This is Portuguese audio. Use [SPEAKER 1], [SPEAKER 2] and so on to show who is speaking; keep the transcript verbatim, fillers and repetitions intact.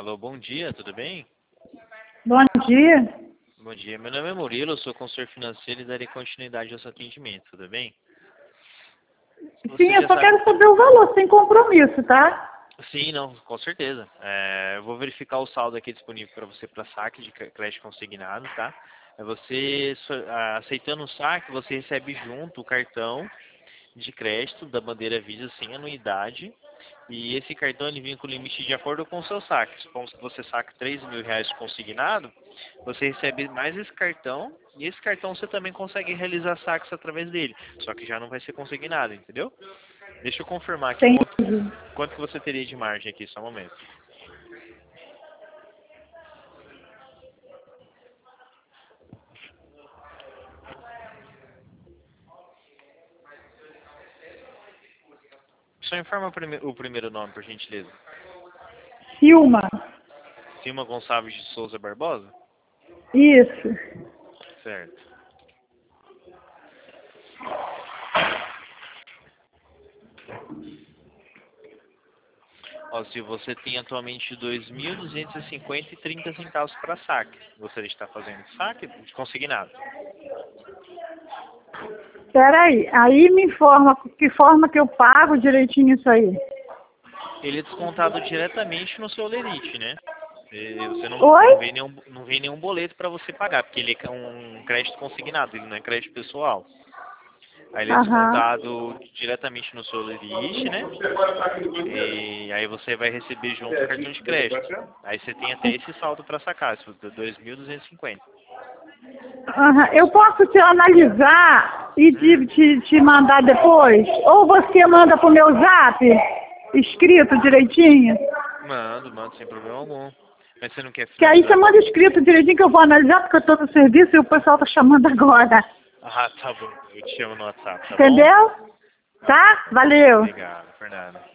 [SPEAKER 1] Alô, bom dia, tudo bem?
[SPEAKER 2] Bom dia.
[SPEAKER 1] Bom dia, meu nome é Murilo, eu sou consultor financeiro e darei continuidade ao seu atendimento, tudo bem? Você
[SPEAKER 2] Sim, eu
[SPEAKER 1] já
[SPEAKER 2] só
[SPEAKER 1] sabe...
[SPEAKER 2] quero saber o valor, sem compromisso, tá?
[SPEAKER 1] Sim, não, com certeza. É, eu vou verificar o saldo aqui disponível para você para saque de crédito consignado, tá? É você so- ah, aceitando o saque, você recebe junto o cartão de crédito da bandeira Visa sem anuidade. E esse cartão ele vem com limite de acordo com o seu saque. Supomos que você saque três mil reais consignado, você recebe mais esse cartão. E esse cartão você também consegue realizar saques através dele. Só que já não vai ser consignado, entendeu? Deixa eu confirmar aqui
[SPEAKER 2] Entendi.
[SPEAKER 1] quanto, quanto que você teria de margem aqui, só um momento. Só informa o, prime o primeiro nome, por gentileza.
[SPEAKER 2] Silma.
[SPEAKER 1] Silma Gonçalves de Souza Barbosa?
[SPEAKER 2] Isso.
[SPEAKER 1] Certo. Ó, se você tem atualmente dois mil duzentos e cinquenta e trinta centavos para saque, gostaria de estar fazendo saque de consignado.
[SPEAKER 2] Peraí, aí me informa que forma que eu pago direitinho isso aí.
[SPEAKER 1] Ele é descontado diretamente no seu lerite, né? E você não,
[SPEAKER 2] Oi?
[SPEAKER 1] não, vê nenhum, não vê nenhum boleto para você pagar, porque ele é um crédito consignado, ele não é crédito pessoal. Aí ele é
[SPEAKER 2] Aham.
[SPEAKER 1] descontado diretamente no seu lerite, né? E aí você vai receber junto o cartão de crédito. Aí você tem até esse saldo para sacar, dois mil duzentos e cinquenta.
[SPEAKER 2] Aham. Eu posso te analisar e te, te, te mandar depois? Ou você manda pro meu zap, escrito direitinho?
[SPEAKER 1] Mando, mando, sem problema algum. Mas você não quer
[SPEAKER 2] Que aí você
[SPEAKER 1] finalizar?
[SPEAKER 2] manda escrito direitinho que eu vou analisar, porque eu tô no serviço e o pessoal tá chamando agora.
[SPEAKER 1] Ah, tá bom. Eu te chamo no WhatsApp, tá bom?
[SPEAKER 2] Entendeu? Tá? Valeu.
[SPEAKER 1] Obrigado, Fernanda.